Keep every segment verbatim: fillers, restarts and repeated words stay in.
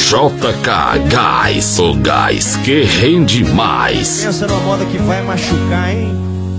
J K Gás, o gás que rende mais. Pensa numa moda que vai machucar, hein?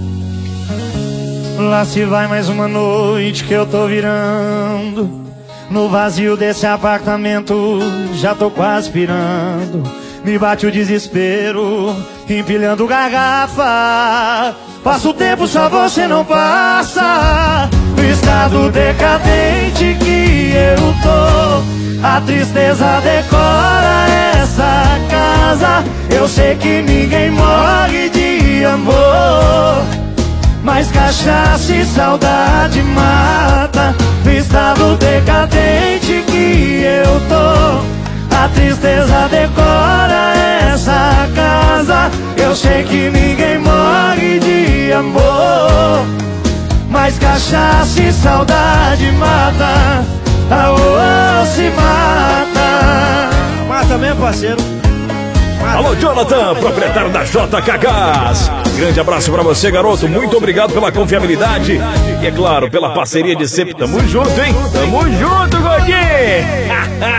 Lá se vai mais uma noite que eu tô virando. No vazio desse apartamento já tô quase pirando. Me bate o desespero, empilhando garrafa. Passa o tempo, só você não passa. No estado decadente que eu tô, a tristeza decora essa casa. Eu sei que ninguém morre de amor, mas cachaça e saudade mata. No estado decadente que eu tô, a tristeza decora essa casa. Eu sei que ninguém morre de amor, mas cachaça e saudade mata. Aô, se mata. Mata mesmo, parceiro. Mata. Alô, Jonathan, proprietário da J K Gás. Grande abraço pra você, garoto. Muito obrigado pela confiabilidade e, é claro, pela parceria de sempre. Tamo junto, hein? Tamo junto, Godinho.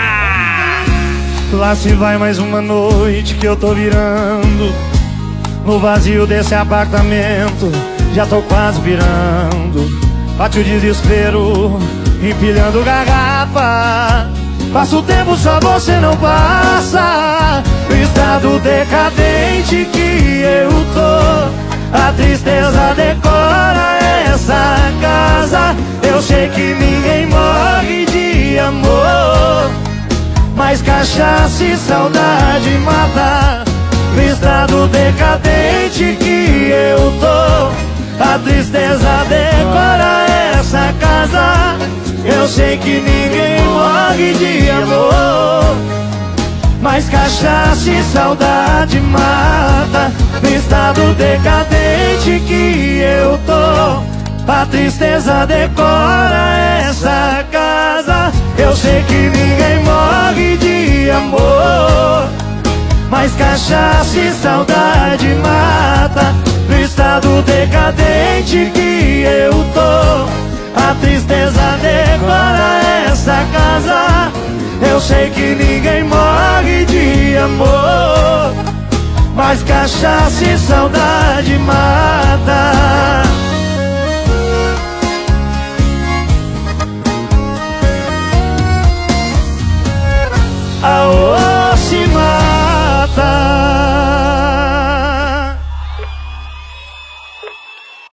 Lá se vai mais uma noite que eu tô virando. No vazio desse apartamento já tô quase virando. Bate o desespero, empilhando garrafa. Passa o tempo, só você não passa. No estado decadente que eu tô, a tristeza decora essa casa. Eu sei que ninguém morre de amor, mas cachaça e saudade mata. No estado decadente que eu tô, a tristeza decora essa casa. Eu sei que ninguém morre de amor, mas cachaça e saudade mata. No estado decadente que eu tô, a tristeza decora essa casa. Eu sei que ninguém morre de amor, mas cachaça e saudade mata. No estado decadente que eu tô, a tristeza decora essa casa. Eu sei que ninguém morre de amor, mas cachaça e saudade mata.